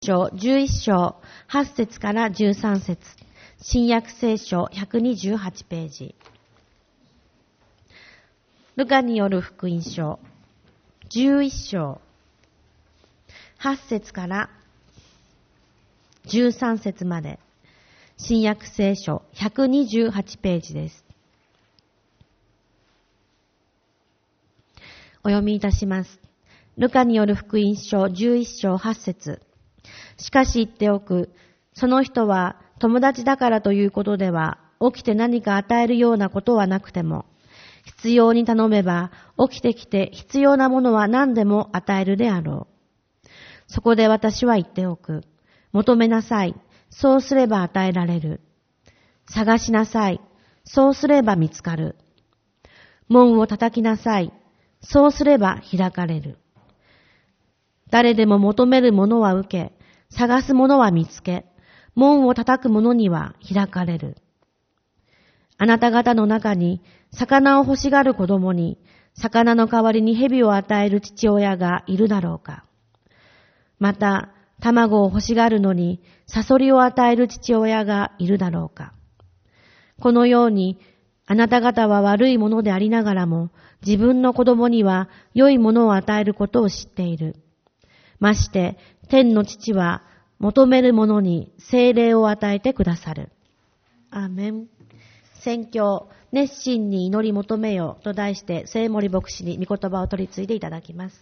章11章8節から13節、新約聖書128ページ。ルカによる福音書11章8節から13節まで、新約聖書128ページです。お読みいたします。ルカによる福音書11章8節。しかし言っておく。その人は友達だからということでは、起きて何か与えるようなことはなくても、必要に頼めば、起きてきて必要なものは何でも与えるであろう。そこで私は言っておく。求めなさい。そうすれば与えられる。探しなさい。そうすれば見つかる。門を叩きなさい。そうすれば開かれる。誰でも求めるものは受け、探すものは見つけ、門を叩く者には開かれる。あなた方の中に魚を欲しがる子供に、魚の代わりに蛇を与える父親がいるだろうか。また、卵を欲しがるのに、サソリを与える父親がいるだろうか。このように、あなた方は悪いものでありながらも、自分の子供には良いものを与えることを知っている。まして、天の父は求める者に聖霊を与えてくださる。アーメン。宣教、熱心に祈り求めよと題して、聖森牧師に御言葉を取り継いでいただきます。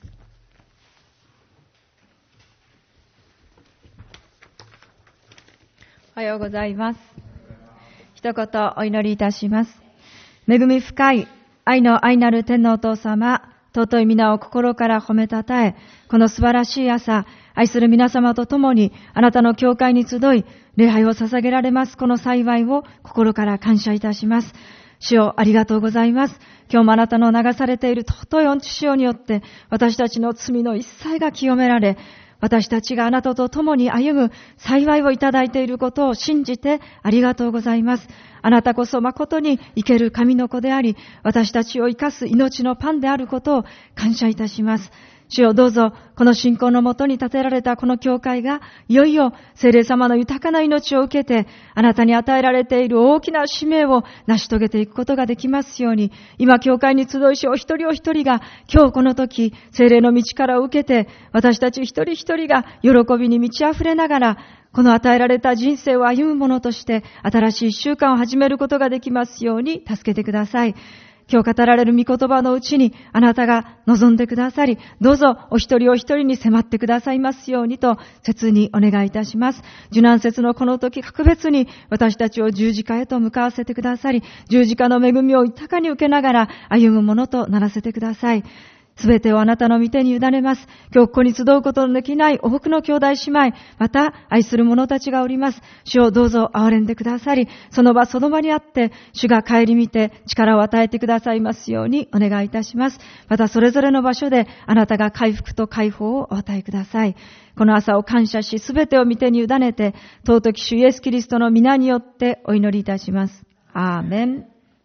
おはようございます。一言お祈りいたします。恵み深い愛の愛なる天のお父様、尊い皆を心から褒めたたえ、この素晴らしい朝、愛する皆様と共にあなたの教会に集い、礼拝を捧げられますこの幸いを心から感謝いたします。主よ、ありがとうございます。今日もあなたの流されている尊い御血潮によって、私たちの罪の一切が清められ、私たちがあなたと共に歩む幸いをいただいていることを信じてありがとうございます。あなたこそ誠に生ける神の子であり、私たちを生かす命のパンであることを感謝いたします。主よ、どうぞこの信仰のもとに建てられたこの教会がいよいよ聖霊様の豊かな命を受けて、あなたに与えられている大きな使命を成し遂げていくことができますように、今教会に集いしお一人お一人が今日この時聖霊の道からを受けて、私たち一人一人が喜びに満ち溢れながら、この与えられた人生を歩む者として新しい一週間を始めることができますように助けてください。今日語られる御言葉のうちにあなたが望んでくださり、どうぞお一人お一人に迫ってくださいますようにと切にお願いいたします。受難節のこの時、格別に私たちを十字架へと向かわせてくださり、十字架の恵みを豊かに受けながら歩むものとならせてください。すべてをあなたの御手に委ねます。今日ここに集うことのできない多くの兄弟姉妹、また愛する者たちがおります。主をどうぞ憐れんでくださり、その場その場にあって、主が顧みて力を与えてくださいますようにお願いいたします。またそれぞれの場所であなたが回復と解放をお与えください。この朝を感謝し、すべてを御手に委ねて、尊き主イエスキリストの皆によってお祈りいたします。アーメン。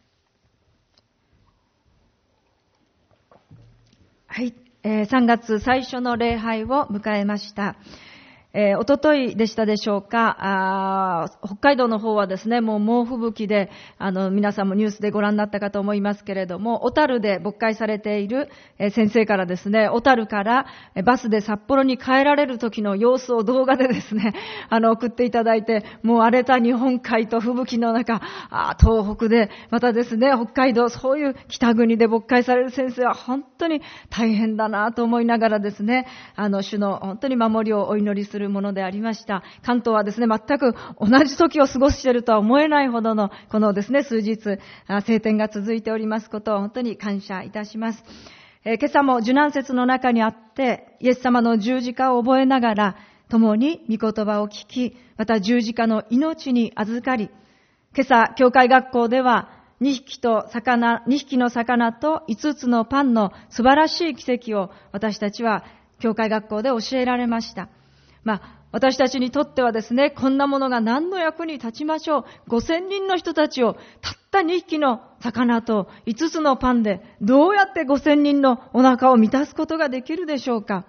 はい、3月最初の礼拝を迎えました。おとといでしたでしょうか。北海道の方はですね、もう猛吹雪で、皆さんもニュースでご覧になったかと思いますけれども、小樽で牧会されている先生からですね、小樽からバスで札幌に帰られる時の様子を動画でですね、送っていただいて、もう荒れた日本海と吹雪の中、東北で、またですね、北海道、そういう北国で牧会される先生は本当に大変だなと思いながらですね、主の本当に守りをお祈りするものでありました。関東はですね、全く同じ時を過ごしているとは思えないほどのこのですね、数日晴天が続いておりますことを本当に感謝いたします。今朝も受難節の中にあってイエス様の十字架を覚えながら共に御言葉を聞き、また十字架の命に預かり、今朝教会学校では2匹の魚と5つのパンの素晴らしい奇跡を私たちは教会学校で教えられました。私たちにとってはですね、こんなものが何の役に立ちましょう。5000人の人たちをたった2匹の魚と5つのパンでどうやって5000人のお腹を満たすことができるでしょうか。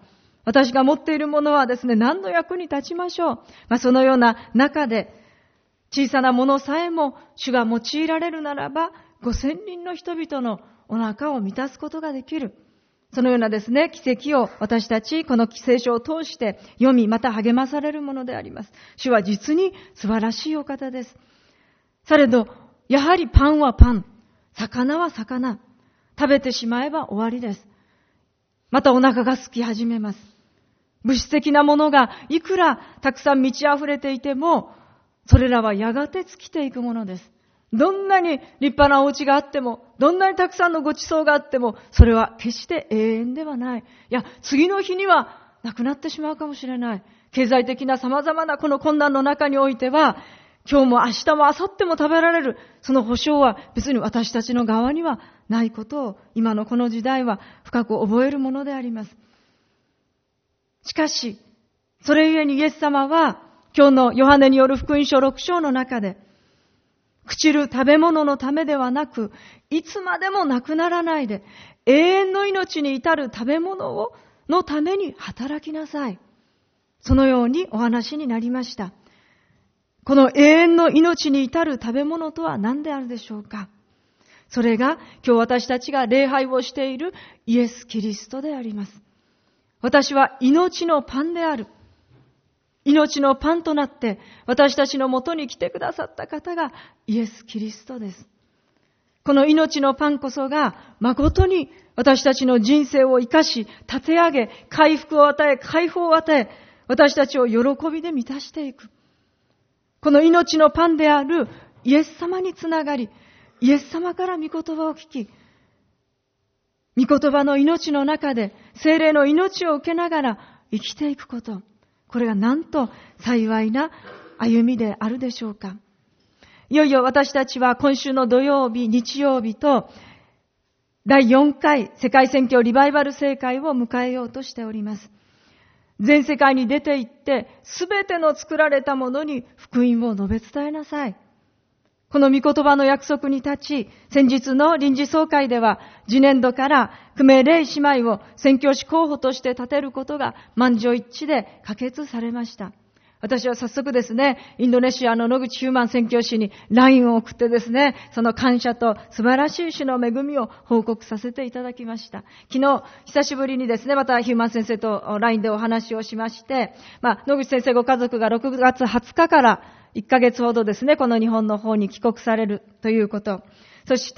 私が持っているものはですね、何の役に立ちましょう。そのような中で、小さなものさえも主が用いられるならば、5000人の人々のお腹を満たすことができる。そのようなですね、奇跡を私たち、この聖書を通して読み、また励まされるものであります。主は実に素晴らしいお方です。されど、やはりパンはパン、魚は魚。食べてしまえば終わりです。またお腹が空き始めます。物質的なものがいくらたくさん満ち溢れていても、それらはやがて尽きていくものです。どんなに立派なお家があっても、どんなにたくさんのご馳走があっても、それは決して永遠ではない。いや、次の日にはなくなってしまうかもしれない。経済的な様々なこの困難の中においては、今日も明日も明後日も食べられる、その保証は別に私たちの側にはないことを、今のこの時代は深く覚えるものであります。しかし、それゆえにイエス様は、今日のヨハネによる福音書6章の中で、朽ちる食べ物のためではなく、いつまでもなくならないで、永遠の命に至る食べ物のために働きなさい。そのようにお話になりました。この永遠の命に至る食べ物とは何であるでしょうか。それが今日私たちが礼拝をしているイエス・キリストであります。私は命のパンである。命のパンとなって私たちのもとに来てくださった方がイエス・キリストです。この命のパンこそが誠に私たちの人生を生かし、立て上げ、回復を与え、解放を与え、私たちを喜びで満たしていく。この命のパンであるイエス様につながり、イエス様から御言葉を聞き、御言葉の命の中で聖霊の命を受けながら生きていくこと。これがなんと幸いな歩みであるでしょうか。いよいよ私たちは今週の土曜日、日曜日と第4回世界宣教リバイバル聖会を迎えようとしております。全世界に出て行ってすべての作られたものに福音を述べ伝えなさい。この御言葉の約束に立ち、先日の臨時総会では、次年度から久米玲姉妹を宣教師候補として立てることが満場一致で可決されました。私は早速ですね、インドネシアの野口ヒューマン宣教師に LINE を送ってですね、その感謝と素晴らしい主の恵みを報告させていただきました。昨日、久しぶりにですね、またヒューマン先生と LINE でお話をしまして、野口先生ご家族が6月20日から1ヶ月ほどですね、この日本の方に帰国されるということ。そして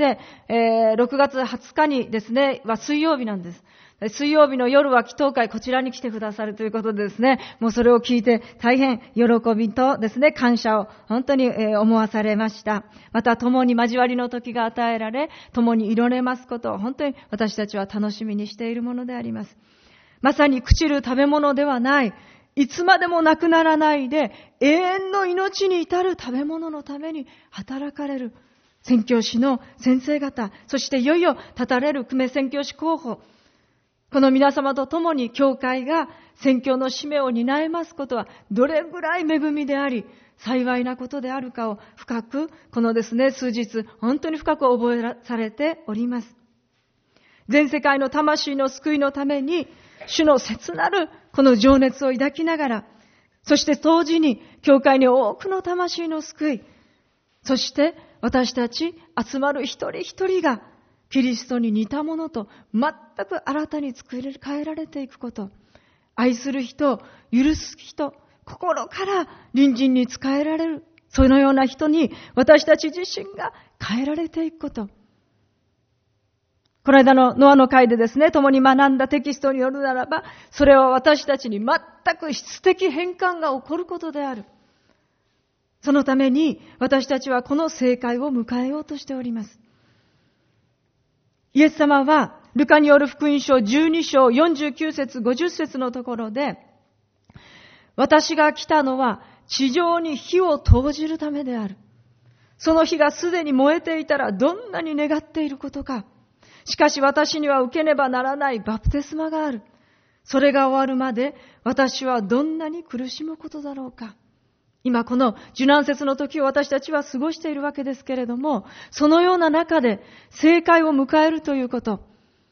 、6月20日にですね、は水曜日なんです。水曜日の夜は祈祷会、こちらに来てくださるということでですね、もうそれを聞いて大変喜びとですね、感謝を本当に思わされました。また共に交わりの時が与えられ、共に祈れますことを本当に私たちは楽しみにしているものであります。まさに朽ちる食べ物ではない、いつまでもなくならないで永遠の命に至る食べ物のために働かれる宣教師の先生方、そしていよいよ立たれる久米宣教師候補、この皆様と共に教会が宣教の使命を担いますことはどれぐらい恵みであり幸いなことであるかを深くこのですね数日本当に深く覚えされております。全世界の魂の救いのために主の切なるこの情熱を抱きながら、そして同時に教会に多くの魂の救い、そして私たち集まる一人一人がキリストに似たものと全く新たに作り変えられていくこと、愛する人、許す人、心から隣人に仕えられる、そのような人に私たち自身が変えられていくこと。この間のノアの会でですね、共に学んだテキストによるならば、それは私たちに全く質的変換が起こることである。そのために私たちはこの聖会を迎えようとしております。イエス様はルカによる福音書12章49節50節のところで、私が来たのは地上に火を投じるためである。その火がすでに燃えていたらどんなに願っていることか。しかし私には受けねばならないバプテスマがある。それが終わるまで私はどんなに苦しむことだろうか。今この受難節の時を私たちは過ごしているわけですけれども、そのような中で聖会を迎えるということ、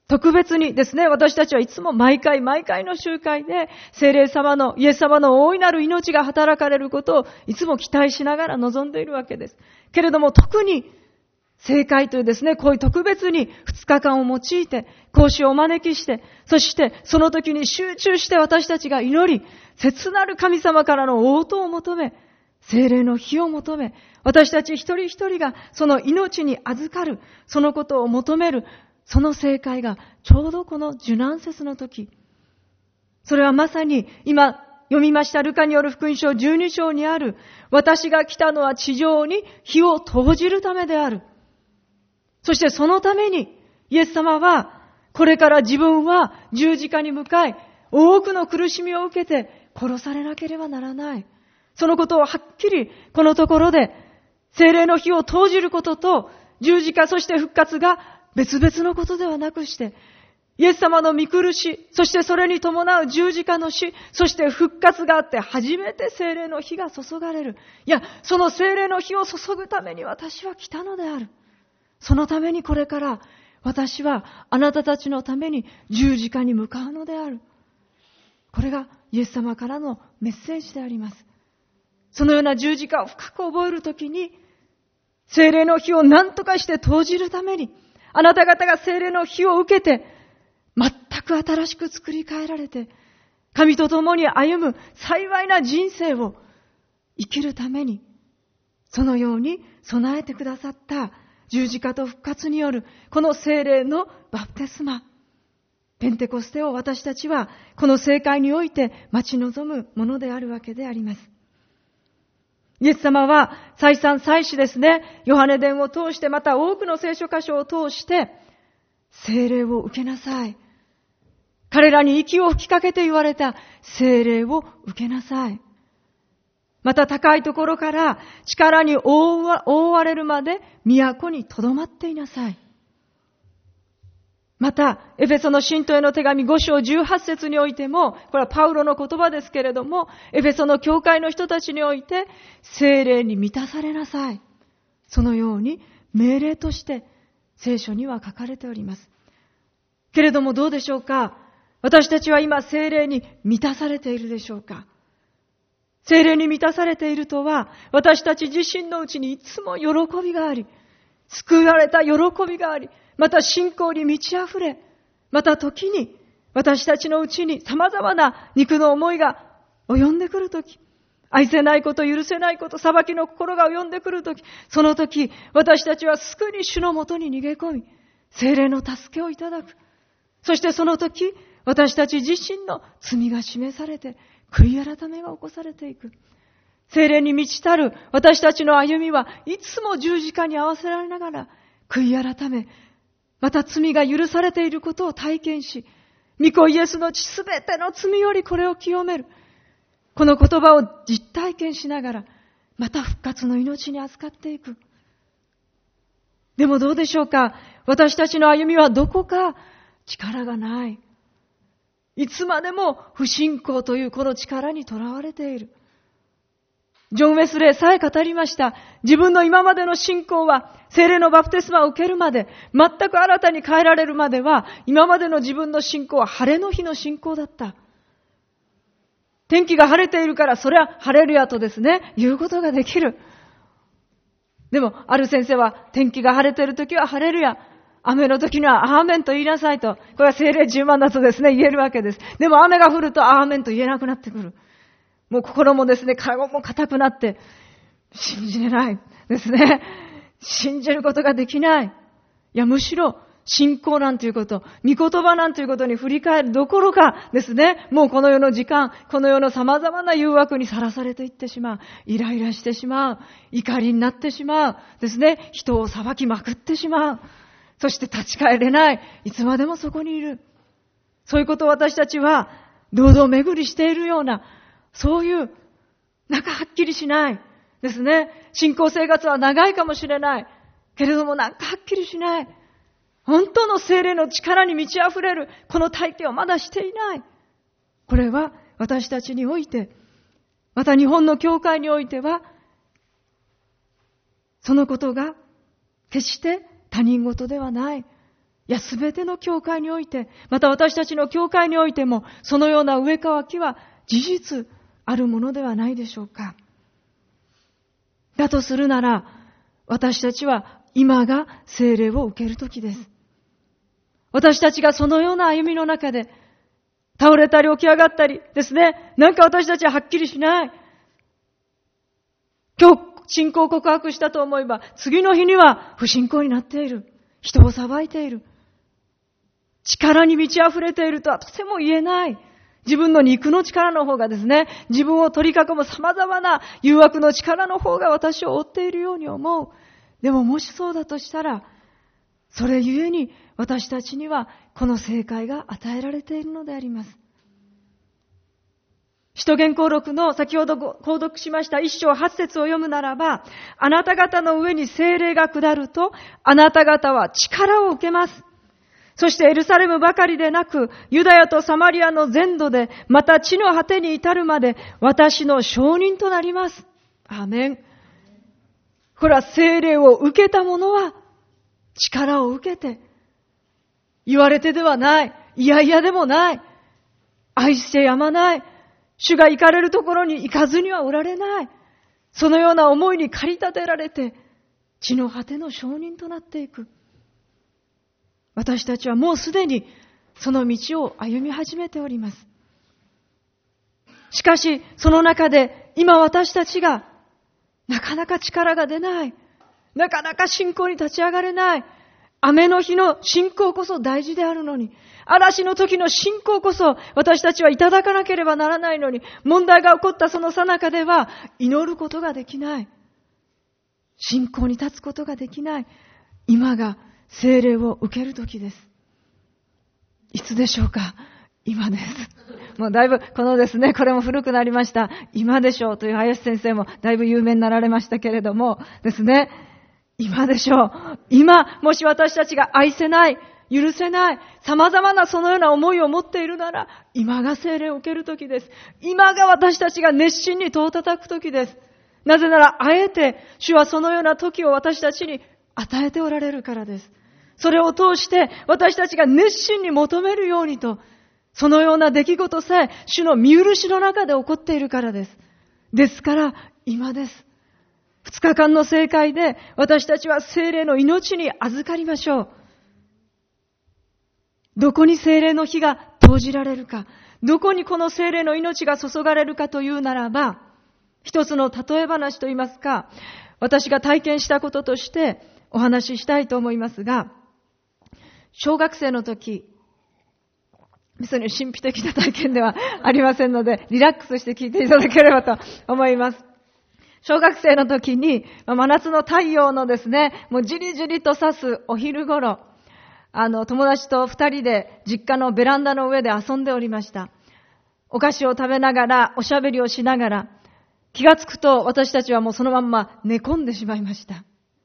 特別にですね、私たちはいつも毎回の集会で、聖霊様の、イエス様の大いなる命が働かれることをいつも期待しながら望んでいるわけです。けれども特に、聖会というですね、こういう特別に2日間を用いて、講師をお招きして、そしてその時に集中して私たちが祈り、切なる神様からの応答を求め、聖霊の火を求め、私たち一人一人がその命に預かる、そのことを求める、その聖会がちょうどこの受難節の時。それはまさに今読みましたルカによる福音書12章にある、私が来たのは地上に火を投じるためである。そしてそのためにイエス様はこれから自分は十字架に向かい、多くの苦しみを受けて殺されなければならない。そのことをはっきりこのところで、聖霊の火を投じることと十字架そして復活が別々のことではなくして、イエス様の御苦し、そしてそれに伴う十字架の死、そして復活があって初めて聖霊の火が注がれる。いや、その聖霊の火を注ぐために私は来たのである。そのためにこれから私はあなたたちのために十字架に向かうのである。これがイエス様からのメッセージであります。そのような十字架を深く覚えるときに、聖霊の火を何とかして投じるために、あなた方が聖霊の火を受けて、全く新しく作り変えられて、神と共に歩む幸いな人生を生きるために、そのように備えてくださった十字架と復活によるこの聖霊のバプテスマ、ペンテコステを私たちはこの聖会において待ち望むものであるわけであります。イエス様は再三再四ですね、ヨハネ伝を通してまた多くの聖書箇所を通して聖霊を受けなさい。彼らに息を吹きかけて言われた聖霊を受けなさい。また高いところから力に覆われるまで都に留まっていなさい。また、エフェソの信徒への手紙5章18節においても、これはパウロの言葉ですけれども、エフェソの教会の人たちにおいて、聖霊に満たされなさい。そのように命令として聖書には書かれております。けれどもどうでしょうか？私たちは今聖霊に満たされているでしょうか？聖霊に満たされているとは、私たち自身のうちにいつも喜びがあり、救われた喜びがあり、また信仰に満ち溢れ、また時に私たちのうちに様々な肉の思いが及んでくるとき、愛せないこと、許せないこと、裁きの心が及んでくるとき、そのとき私たちはすぐに主のもとに逃げ込み、聖霊の助けをいただく。そしてそのとき、私たち自身の罪が示されて、悔い改めが起こされていく。聖霊に満ちたる私たちの歩みはいつも十字架に合わせられながら、悔い改め、また罪が許されていることを体験し、御子イエスの血すべての罪よりこれを清める。この言葉を実体験しながら、また復活の命に預かっていく。でもどうでしょうか？私たちの歩みはどこか力がない。いつまでも不信仰というこの力にとらわれている。ジョン・ウェスレーさえ語りました。自分の今までの信仰は、聖霊のバプテスマを受けるまで、全く新たに変えられるまでは、今までの自分の信仰は晴れの日の信仰だった。天気が晴れているから、それは晴れるやとですね、言うことができる。でも、ある先生は、天気が晴れているときは晴れるや、雨の時にはアーメンと言いなさいと、これは聖霊10万だとですね、言えるわけです。でも雨が降るとアーメンと言えなくなってくる。もう心もですね、体も硬くなって、信じれないですね。信じることができない。いや、むしろ、信仰なんていうこと、御言葉なんていうことに振り返るどころかですね、もうこの世の時間、この世の様々な誘惑にさらされていってしまう。イライラしてしまう。怒りになってしまう。ですね、人を裁きまくってしまう。そして立ち返れない。いつまでもそこにいる。そういうことを私たちは、堂々巡りしているような、そういう、なんかはっきりしない。ですね。信仰生活は長いかもしれない。けれどもなんかはっきりしない。本当の聖霊の力に満ち溢れる、この体験をまだしていない。これは私たちにおいて、また日本の教会においては、そのことが決して他人事ではない。 いや、すべての教会において、また私たちの教会においても、そのような植え替きは事実あるものではないでしょうか。だとするなら、私たちは今が聖霊を受けるときです。私たちがそのような歩みの中で、倒れたり起き上がったりですね、なんか私たちははっきりしない。今日信仰告白したと思えば、次の日には不信仰になっている。人を裁いている。力に満ち溢れているとはとても言えない。自分の肉の力の方がですね、自分を取り囲む様々な誘惑の力の方が私を追っているように思う。でももしそうだとしたら、それゆえに私たちにはこの正解が与えられているのであります。使徒言行録の先ほど購読しました1章8節を読むならば、あなた方の上に聖霊が下ると、あなた方は力を受けます。そしてエルサレムばかりでなく、ユダヤとサマリアの全土で、また地の果てに至るまで、私の証人となります。アーメン。これは聖霊を受けた者は、力を受けて、言われてではない、いやいやでもない、愛してやまない、主が行かれるところに行かずにはおられない、そのような思いに駆り立てられて、地の果ての証人となっていく。私たちはもうすでにその道を歩み始めております。しかし、その中で今私たちがなかなか力が出ない、なかなか信仰に立ち上がれない、雨の日の信仰こそ大事であるのに、嵐の時の信仰こそ私たちはいただかなければならないのに、問題が起こったその最中では祈ることができない。信仰に立つことができない。今が聖霊を受ける時です。いつでしょうか？今です。もうだいぶこのですね、これも古くなりました。今でしょうという林先生もだいぶ有名になられましたけれどもですね、今でしょう。今、もし私たちが愛せない、許せない、様々なそのような思いを持っているなら、今が聖霊を受ける時です。今が私たちが熱心に戸を叩く時です。なぜなら、あえて主はそのような時を私たちに与えておられるからです。それを通して私たちが熱心に求めるようにと、そのような出来事さえ主の見許しの中で起こっているからです。ですから今です。2日間の聖会で私たちは聖霊の命に預かりましょう。どこに聖霊の火が投じられるか、どこにこの聖霊の命が注がれるかというならば、一つの例え話といいますか、私が体験したこととしてお話ししたいと思いますが、小学生の時、別に神秘的な体験ではありませんので、リラックスして聞いていただければと思います。小学生の時に、真夏の太陽のですね、もうじりじりと差すお昼頃、友達と二人で実家のベランダの上で遊んでおりました。お菓子を食べながら、おしゃべりをしながら、気がつくと私たちはもうそのまんま寝込んでしまいました。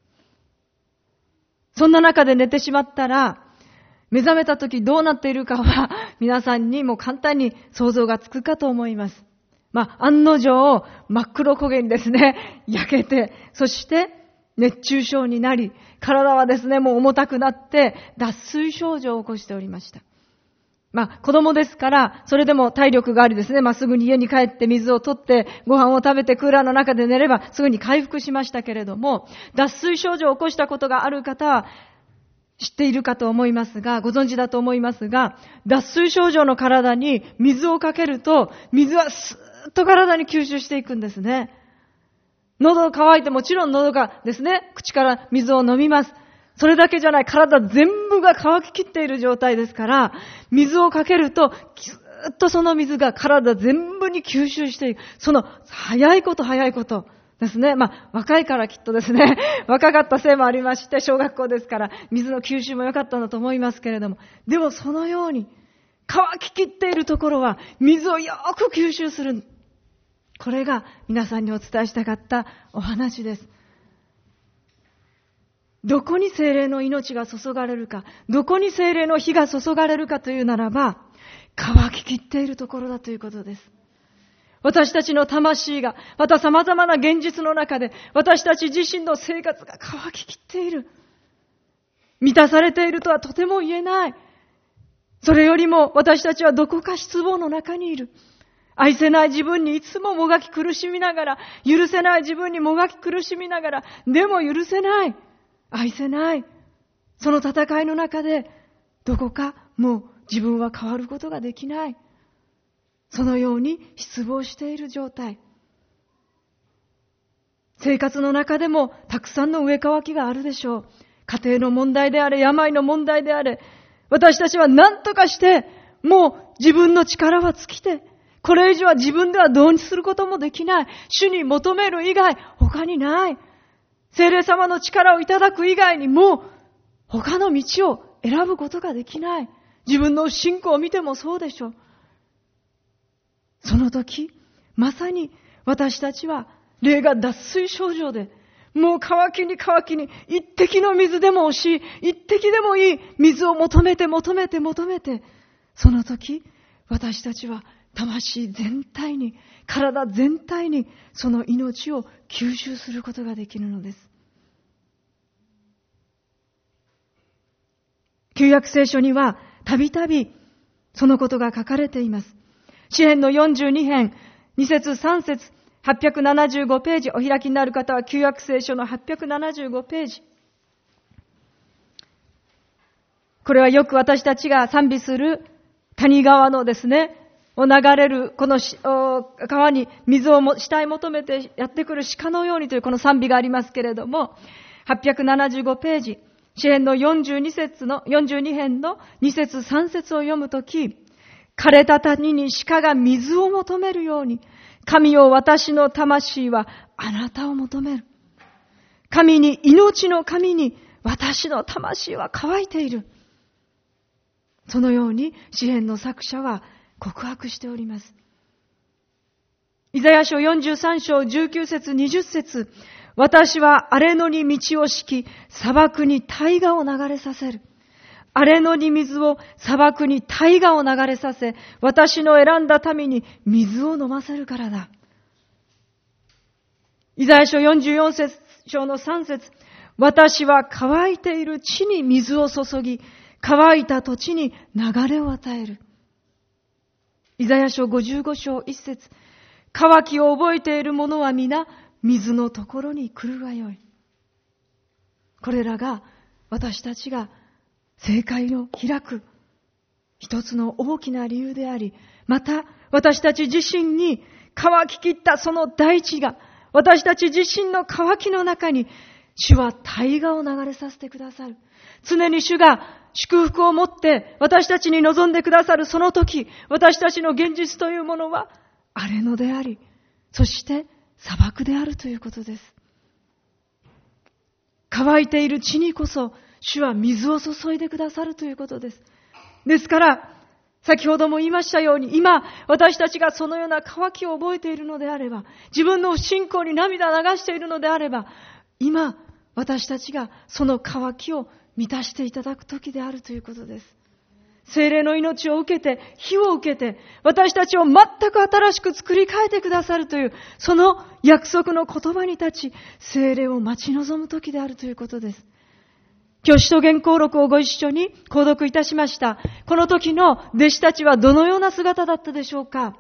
そんな中で寝てしまったら、目覚めた時どうなっているかは皆さんにも簡単に想像がつくかと思います。案の定真っ黒焦げにですね、焼けて、そして熱中症になり、体はですね、もう重たくなって脱水症状を起こしておりました。子供ですから、それでも体力がありですね、すぐに家に帰って水を取って、ご飯を食べてクーラーの中で寝ればすぐに回復しましたけれども、脱水症状を起こしたことがある方は知っているかと思いますが、ご存知だと思いますが、脱水症状の体に水をかけると、水はスーッと体に吸収していくんですね。喉が渇いてもちろん喉がですね、口から水を飲みます。それだけじゃない、体全部が乾ききっている状態ですから、水をかけると、ずっとその水が体全部に吸収していく。その早いことですね。若いからきっとですね、若かったせいもありまして、小学校ですから、水の吸収も良かったんだと思いますけれども、でもそのように、乾ききっているところは、水をよく吸収する。これが皆さんにお伝えしたかったお話です。どこに聖霊の命が注がれるか、どこに聖霊の火が注がれるかというならば、乾ききっているところだということです。私たちの魂が、また様々な現実の中で、私たち自身の生活が乾ききっている。 満たされているとはとても言えない。それよりも私たちはどこか失望の中にいる。愛せない自分にいつももがき苦しみながら、許せない自分にもがき苦しみながら、でも許せない。愛せない。その戦いの中で、どこかもう自分は変わることができない。そのように失望している状態。生活の中でもたくさんの植え替きがあるでしょう。家庭の問題であれ、病の問題であれ、私たちは何とかして、もう自分の力は尽きて、これ以上は自分ではどうにすることもできない。主に求める以外、他にない。聖霊様の力をいただく以外にも、他の道を選ぶことができない。自分の信仰を見てもそうでしょう。その時、まさに私たちは、霊が脱水症状で、もう乾きに一滴の水でも惜しい、一滴でもいい水を求めて、その時、私たちは魂全体に、体全体にその命を吸収することができるのです。旧約聖書にはたびたびそのことが書かれています。詩編の42編、2節3節、875ページ、お開きになる方は旧約聖書の875ページ。これはよく私たちが賛美する谷川のですね、を流れるこの川に水を死体求めてやってくる鹿のようにというこの賛美がありますけれども、875ページ、詩編の42編の2節3節を読むとき、枯れた谷に鹿が水を求めるように、神よ、私の魂はあなたを求める。神に、命の神に私の魂は乾いている。そのように詩編の作者は告白しております。イザヤ書43章19節20節、私は荒れ野に道を敷き、砂漠に大河を流れさせる。荒れ野に水を、砂漠に大河を流れさせ、私の選んだ民に水を飲ませるからだ。イザヤ書44章の3節、私は乾いている地に水を注ぎ、乾いた土地に流れを与える。イザヤ書55章1節、渇きを覚えている者は皆、水のところに来るがよい。これらが私たちが正解を開く一つの大きな理由であり、また私たち自身に乾ききったその大地が、私たち自身の乾きの中に主は大河を流れさせてくださる。常に主が祝福を持って私たちに望んでくださるその時、私たちの現実というものは荒れ野であり、そして砂漠であるということです。乾いている地にこそ主は水を注いでくださるということです。ですから、先ほども言いましたように、今私たちがそのような渇きを覚えているのであれば、自分の不信仰に涙を流しているのであれば、今私たちがその渇きを満たしていただく時であるということです。聖霊の命を受けて、火を受けて、私たちを全く新しく作り変えてくださるという、その約束の言葉に立ち、聖霊を待ち望む時であるということです。今日使徒言行録をご一緒に購読いたしました。この時の弟子たちはどのような姿だったでしょうか。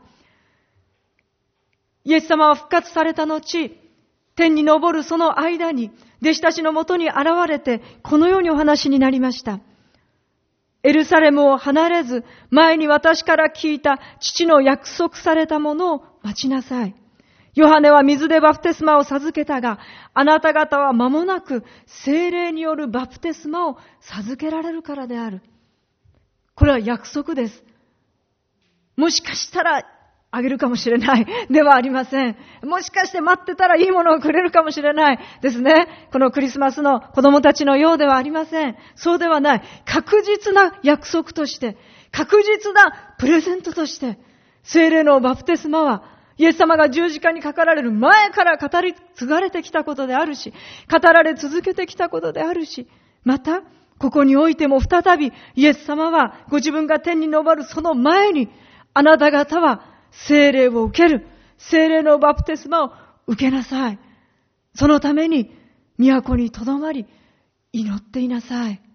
イエス様は復活された後、天に昇るその間に、弟子たちのもとに現れて、このようにお話になりました。エルサレムを離れず、前に私から聞いた父の約束されたものを待ちなさい。ヨハネは水でバプテスマを授けたが、あなた方は間もなく聖霊によるバプテスマを授けられるからである。これは約束です。もしかしたらあげるかもしれないではありません。もしかして待ってたらいいものをくれるかもしれないですね。このクリスマスの子供たちのようではありません。そうではない。確実な約束として、確実なプレゼントとして、聖霊のバプテスマはイエス様が十字架にかかられる前から語り継がれてきたことであるし、語られ続けてきたことであるし、また、ここにおいても再びイエス様はご自分が天に昇るその前に、あなた方は聖霊を受ける、聖霊のバプテスマを受けなさい。そのために都にとどまり、祈っていなさい。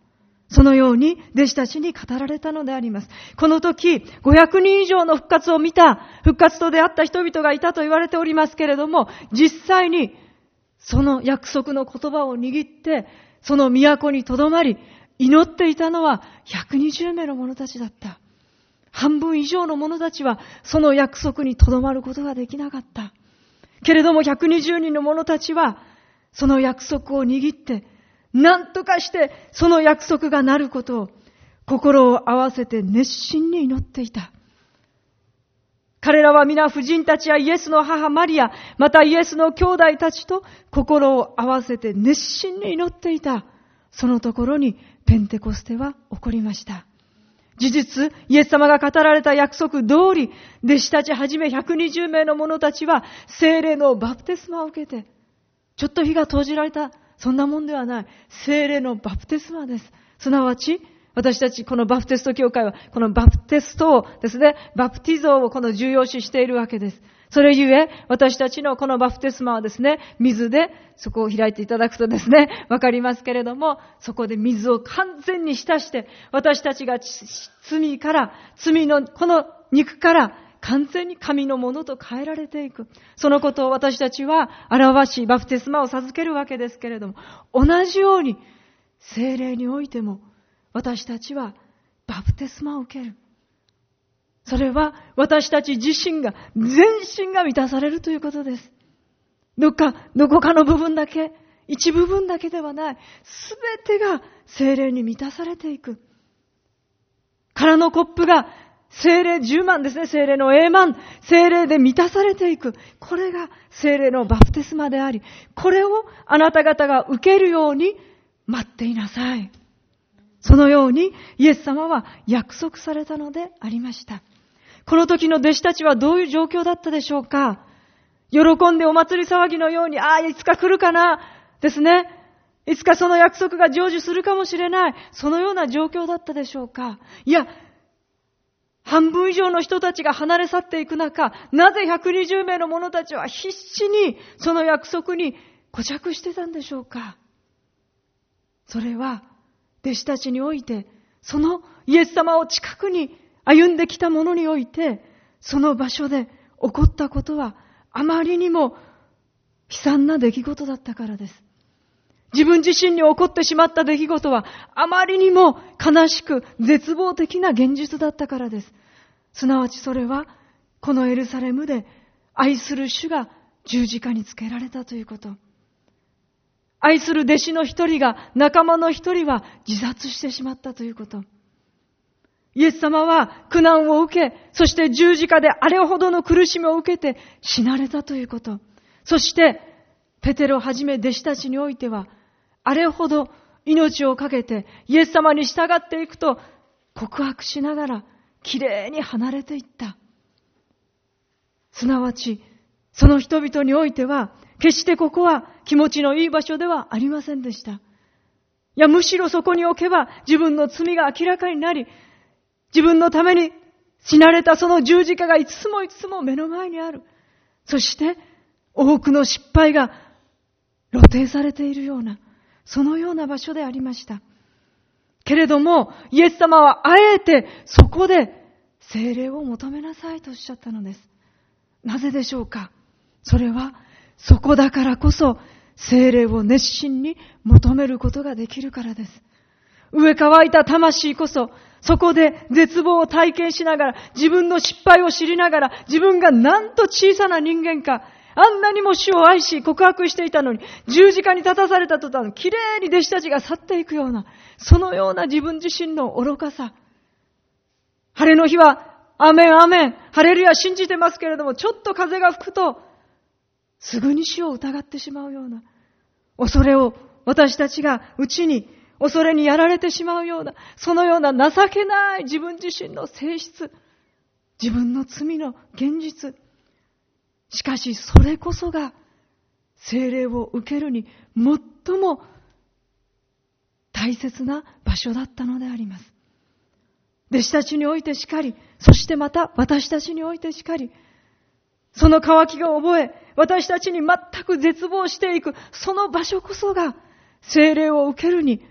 そのように弟子たちに語られたのであります。この時、500人以上の復活を見た、復活と出会った人々がいたと言われておりますけれども、実際にその約束の言葉を握って、その都にとどまり、祈っていたのは120名の者たちだった。半分以上の者たちはその約束にとどまることができなかった。けれども120人の者たちはその約束を握って、何とかしてその約束がなることを心を合わせて熱心に祈っていた。彼らは皆婦人たちやイエスの母マリア、またイエスの兄弟たちと心を合わせて熱心に祈っていた。そのところにペンテコステは起こりました。事実、イエス様が語られた約束通り、弟子たちはじめ120名の者たちは聖霊のバプテスマを受けて、ちょっと火が投じられた、そんなもんではない。聖霊のバプテスマです。すなわち、私たちこのバプテスト教会は、このバプテストをですね、バプティゾーをこの重要視しているわけです。それゆえ、私たちのこのバプテスマはですね、水で、そこを開いていただくとですね、わかりますけれども、そこで水を完全に浸して、私たちが罪のこの肉から完全に神のものと変えられていく。そのことを私たちは表し、バプテスマを授けるわけですけれども、同じように、聖霊においても、私たちはバプテスマを受ける。それは私たち自身が、全身が満たされるということです。どこかの部分だけ、一部分だけではない、すべてが聖霊に満たされていく。空のコップが聖霊10万ですね、聖霊の栄満、聖霊で満たされていく。これが聖霊のバプテスマであり、これをあなた方が受けるように待っていなさい。そのようにイエス様は約束されたのでありました。この時の弟子たちはどういう状況だったでしょうか。喜んでお祭り騒ぎのように、いつか来るかな、ですね。いつかその約束が成就するかもしれない。そのような状況だったでしょうか。いや、半分以上の人たちが離れ去っていく中、なぜ120名の者たちは必死にその約束に固着してたんでしょうか。それは、弟子たちにおいて、そのイエス様を近くに歩んできた者において、その場所で起こったことはあまりにも悲惨な出来事だったからです。自分自身に起こってしまった出来事はあまりにも悲しく絶望的な現実だったからです。すなわちそれはこのエルサレムで愛する主が十字架につけられたということ。愛する弟子の一人が、仲間の一人は自殺してしまったということ。イエス様は苦難を受け、そして十字架であれほどの苦しみを受けて死なれたということ。そしてペテロをはじめ弟子たちにおいては、あれほど命をかけてイエス様に従っていくと告白しながらきれいに離れていった。すなわちその人々においては、決してここは気持ちのいい場所ではありませんでした。いや、むしろそこに置けば自分の罪が明らかになり、自分のために死なれたその十字架がいつも目の前にある。そして多くの失敗が露呈されているような、そのような場所でありました。けれどもイエス様はあえてそこで聖霊を求めなさいとおっしゃったのです。なぜでしょうか。それはそこだからこそ聖霊を熱心に求めることができるからです。飢え乾いた魂こそ、そこで絶望を体験しながら、自分の失敗を知りながら、自分がなんと小さな人間か、あんなにも主を愛し告白していたのに、十字架に立たされた途端、きれいに弟子たちが去っていくような、そのような自分自身の愚かさ。晴れの日は、アメンアメン、ハレルヤ信じてますけれども、ちょっと風が吹くと、すぐに主を疑ってしまうような、恐れを私たちが内に、恐れにやられてしまうような、そのような情けない自分自身の性質、自分の罪の現実。しかしそれこそが聖霊を受けるに最も大切な場所だったのであります。弟子たちにおいてしかり、そしてまた私たちにおいてしかり、その渇きが覚え、私たちに全く絶望していく、その場所こそが聖霊を受けるに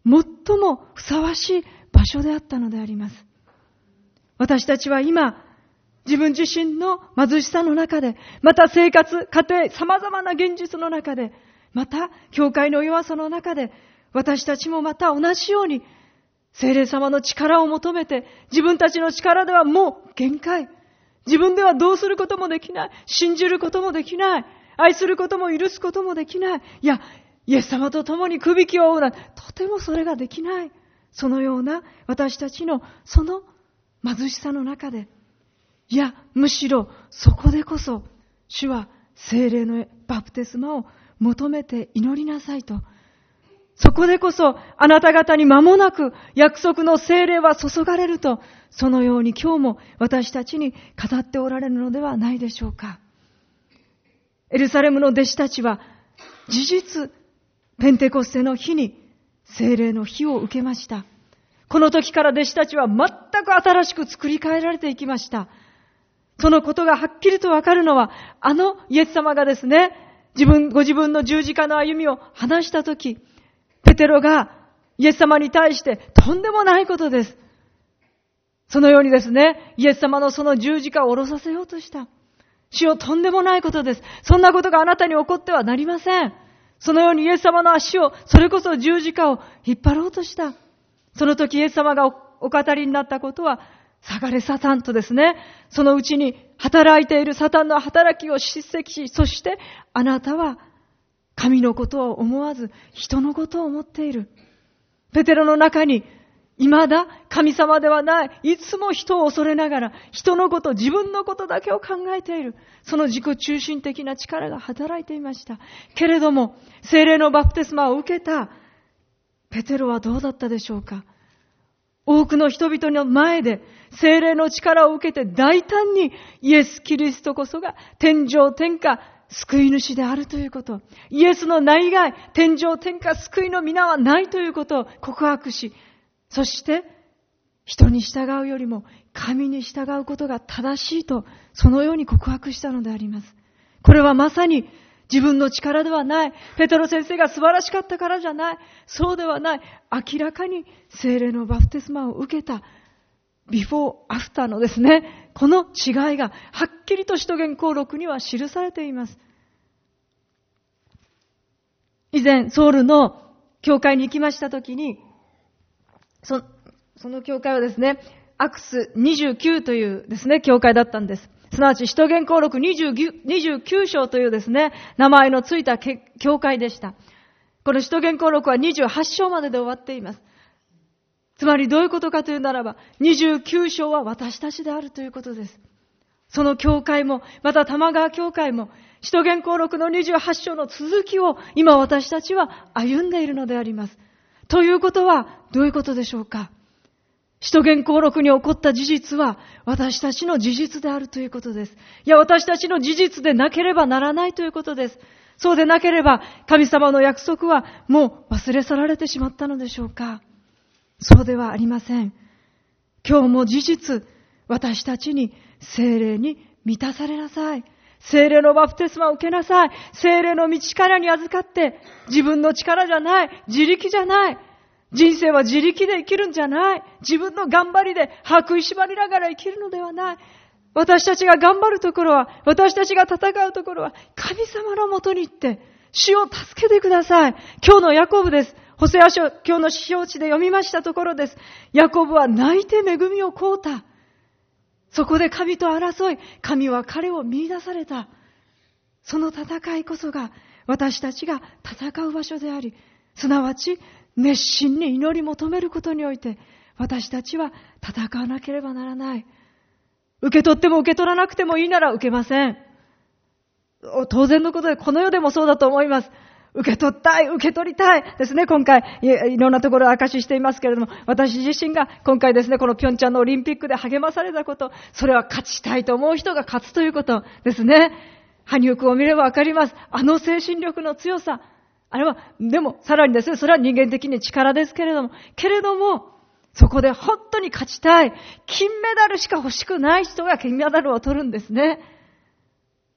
最もふさわしい場所であったのであります。私たちは今、自分自身の貧しさの中で、また生活、家庭、様々な現実の中で、また教会の弱さの中で、私たちもまた同じように、聖霊様の力を求めて、自分たちの力ではもう限界。自分ではどうすることもできない。信じることもできない。愛することも許すこともできない。いや、イエス様と共に首輝を追うなんて、とてもそれができない。そのような私たちのその貧しさの中で、いや、むしろそこでこそ、主は聖霊のバプテスマを求めて祈りなさいと。そこでこそあなた方に間もなく約束の聖霊は注がれると、そのように今日も私たちに語っておられるのではないでしょうか。エルサレムの弟子たちは事実、ペンテコステの日に聖霊の火を受けました。この時から弟子たちは全く新しく作り変えられていきました。そのことがはっきりとわかるのは、イエス様がですね、ご自分の十字架の歩みを話したとき、ペテロがイエス様に対してとんでもないことです。そのようにですね、イエス様のその十字架を下ろさせようとした。主よ、とんでもないことです。そんなことがあなたに起こってはなりません。そのようにイエス様の足を、それこそ十字架を引っ張ろうとした。その時イエス様がお語りになったことは、下がれサタンとですね、そのうちに働いているサタンの働きを叱責し、そしてあなたは神のことを思わず人のことを思っている。ペテロの中に未だ神様ではない、いつも人を恐れながら人のこと、自分のことだけを考えている。その自己中心的な力が働いていました。けれども聖霊のバプテスマを受けたペテロはどうだったでしょうか。多くの人々の前で聖霊の力を受けて大胆にイエス・キリストこそが天上天下救い主であるということ、イエスの名以外天上天下救いの皆はないということを告白し、そして人に従うよりも神に従うことが正しいと、そのように告白したのであります。これはまさに自分の力ではない。ペテロ先生が素晴らしかったからじゃない。そうではない。明らかに聖霊のバプテスマを受けたビフォーアフターのですね、この違いがはっきりと使徒言行録には記されています。以前ソウルの教会に行きましたときに、その教会はですね、アクス29というですね、教会だったんです。すなわち使徒言行録29章というですね、名前のついた教会でした。この使徒言行録は28章までで終わっています。つまりどういうことかというならば、29章は私たちであるということです。その教会も、また玉川教会も、使徒言行録の28章の続きを今私たちは歩んでいるのであります。ということはどういうことでしょうか。使徒言行録に起こった事実は私たちの事実であるということです。いや、私たちの事実でなければならないということです。そうでなければ神様の約束はもう忘れ去られてしまったのでしょうか。そうではありません。今日も事実、私たちに聖霊に満たされなさい。聖霊のバプテスマを受けなさい。聖霊の道からに預かって、自分の力じゃない、自力じゃない。人生は自力で生きるんじゃない。自分の頑張りで歯食いしばりながら生きるのではない。私たちが頑張るところは、私たちが戦うところは、神様のもとに行って、主を助けてください。今日のヤコブです。ホセア書、今日の指表地で読みましたところです。ヤコブは泣いて恵みを請うた。そこで神と争い、神は彼を見出された。その戦いこそが私たちが戦う場所であり、すなわち熱心に祈り求めることにおいて、私たちは戦わなければならない。受け取っても受け取らなくてもいいなら受けません。当然のことで、この世でもそうだと思います。受け取ったい、受け取りたいですね。今回いろんなところを証ししていますけれども、私自身が今回ですね、このピョンチャンのオリンピックで励まされたこと、それは勝ちたいと思う人が勝つということですね。羽生くんを見ればわかります。あの精神力の強さ。あれは、でもさらにですね、それは人間的に力ですけれども、そこで本当に勝ちたい、金メダルしか欲しくない人が金メダルを取るんですね。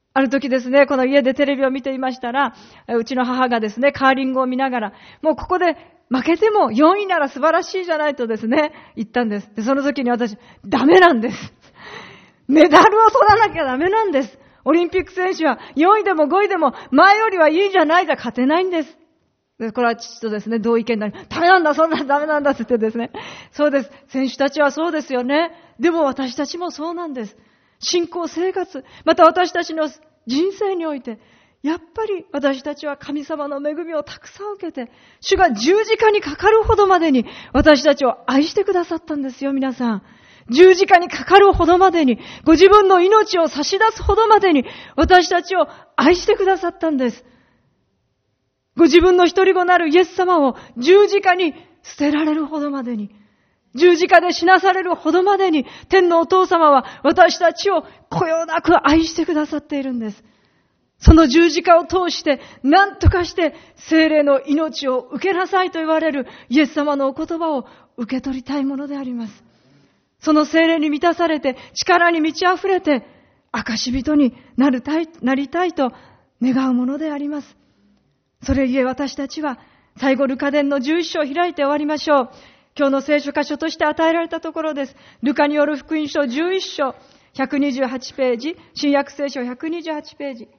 ある時ですね、この家でテレビを見ていましたら、うちの母がですね、カーリングを見ながら、もうここで負けても4位なら素晴らしいじゃないとですね、言ったんです。で、その時に私、ダメなんです。メダルを取らなきゃダメなんです。オリンピック選手は4位でも5位でも前よりはいいじゃないじゃ勝てないんです。で、これは父とですね、同意見になり、ダメなんだ、そんなダメなんだって言ってですね。そうです。選手たちはそうですよね。でも私たちもそうなんです。信仰生活、また私たちの人生において、やっぱり私たちは神様の恵みをたくさん受けて、主が十字架にかかるほどまでに私たちを愛してくださったんですよ、皆さん。十字架にかかるほどまでに、ご自分の命を差し出すほどまでに私たちを愛してくださったんです。ご自分の一人子なるイエス様を十字架に捨てられるほどまでに、十字架で死なされるほどまでに、天のお父様は私たちをこよなく愛してくださっているんです。その十字架を通して、何とかして聖霊の命を受けなさいと言われるイエス様のお言葉を受け取りたいものであります。その聖霊に満たされて、力に満ち溢れて、証人になりたいと願うものであります。それゆえ私たちは、最後ルカ伝の11章を開いて終わりましょう。今日の聖書箇所として与えられたところです。ルカによる福音書11章、128ページ、新約聖書128ページ。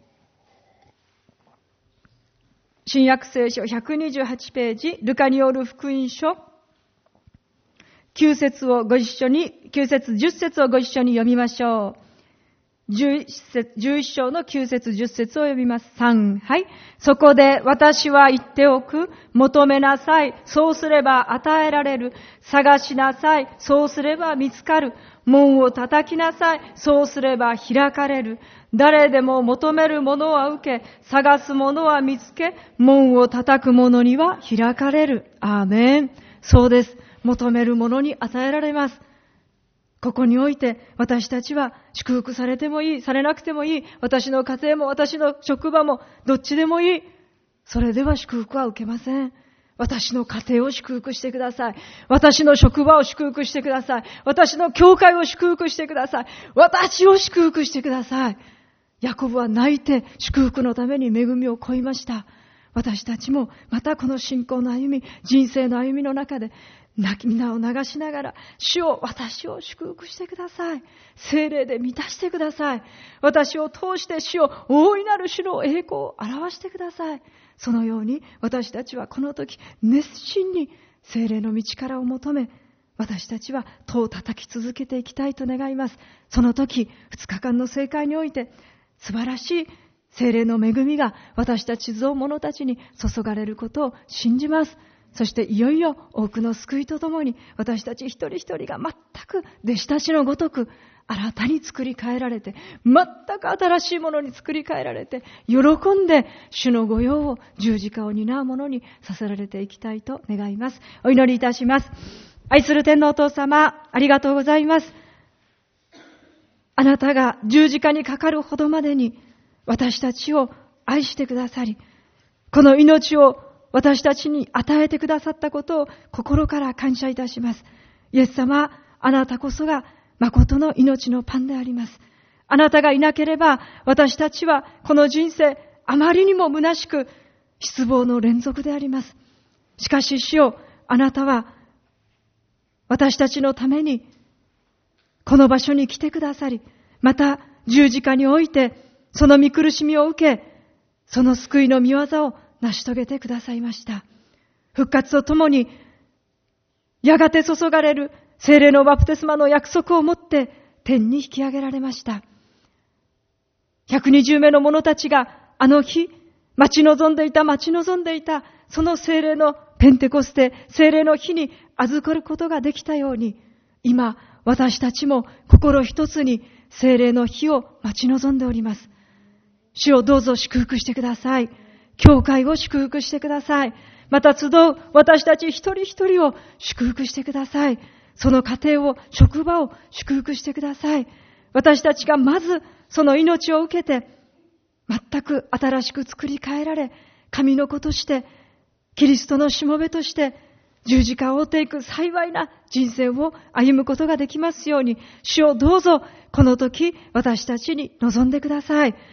新約聖書128ページ、ルカによる福音書、9節をご一緒に、9節10節をご一緒に読みましょう。11章の9節10節を読みます。3、はい。そこで私は言っておく。求めなさい。そうすれば与えられる。探しなさい。そうすれば見つかる。門を叩きなさい。そうすれば開かれる。誰でも求めるものは受け、探すものは見つけ、門を叩く者には開かれる。アーメン。そうです。求めるものに与えられます。ここにおいて私たちは祝福されてもいい、されなくてもいい、私の家庭も私の職場もどっちでもいい。それでは祝福は受けません。私の家庭を祝福してください。私の職場を祝福してください。私の教会を祝福してください。私を祝福してください。ヤコブは泣いて祝福のために恵みを乞いました。私たちもまたこの信仰の歩み、人生の歩みの中で涙を流しながら、主を、私を祝福してください。聖霊で満たしてください。私を通して主を、大いなる主の栄光を表してください。そのように私たちはこの時熱心に聖霊の道からを求め、私たちは戸を叩き続けていきたいと願います。その時、2日間の聖会において素晴らしい聖霊の恵みが私たち像者たちに注がれることを信じます。そしていよいよ多くの救いとともに私たち一人一人が全く弟子たちのごとく新たに作り変えられて、全く新しいものに作り変えられて、喜んで主の御用を、十字架を担うものにさせられていきたいと願います。お祈りいたします。愛する天のお父様、ありがとうございます。あなたが十字架にかかるほどまでに私たちを愛してくださり、この命を私たちに与えてくださったことを心から感謝いたします。イエス様、あなたこそが誠の命のパンであります。あなたがいなければ私たちはこの人生あまりにも虚しく失望の連続であります。しかし主よ、あなたは私たちのためにこの場所に来てくださり、また十字架においてその御苦しみを受け、その救いの御業を成し遂げてくださいました。復活とともにやがて注がれる聖霊のバプテスマの約束をもって天に引き上げられました。120名の者たちがあの日待ち望んでいたその聖霊のペンテコステ、聖霊の日に預かることができたように、今私たちも心一つに聖霊の日を待ち望んでおります。主をどうぞ祝福してください。教会を祝福してください。また集う私たち一人一人を祝福してください。その家庭を、職場を祝福してください。私たちがまずその命を受けて、全く新しく作り変えられ、神の子として、キリストのしもべとして、十字架を追っていく幸いな人生を歩むことができますように、主をどうぞこの時私たちに望んでください。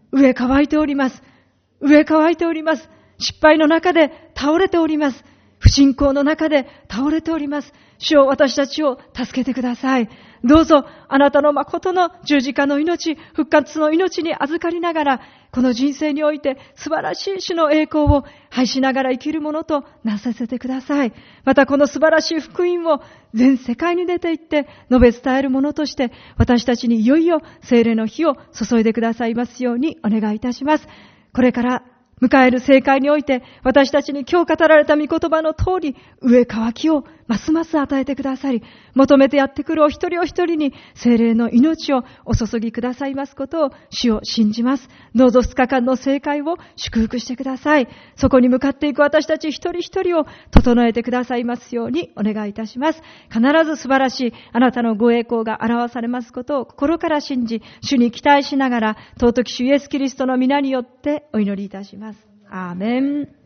上乾いております。上乾いております。失敗の中で倒れております。不信仰の中で倒れております。主よ、私たちを助けてください。どうぞあなたの誠の十字架の命、復活の命に預かりながら、この人生において素晴らしい主の栄光を拝しながら生きるものとなさせてください。またこの素晴らしい福音を全世界に出て行って述べ伝えるものとして、私たちにいよいよ聖霊の火を注いでくださいますようにお願いいたします。これから迎える聖会において、私たちに今日語られた御言葉の通り、上乾きをますます与えてくださり、求めてやってくるお一人お一人に聖霊の命をお注ぎくださいますことを主を信じます。どうぞ2日間の聖会を祝福してください。そこに向かっていく私たち一人一人を整えてくださいますようにお願いいたします。必ず素晴らしいあなたのご栄光が表されますことを心から信じ、主に期待しながら、尊き主イエスキリストの皆によってお祈りいたします。アーメン。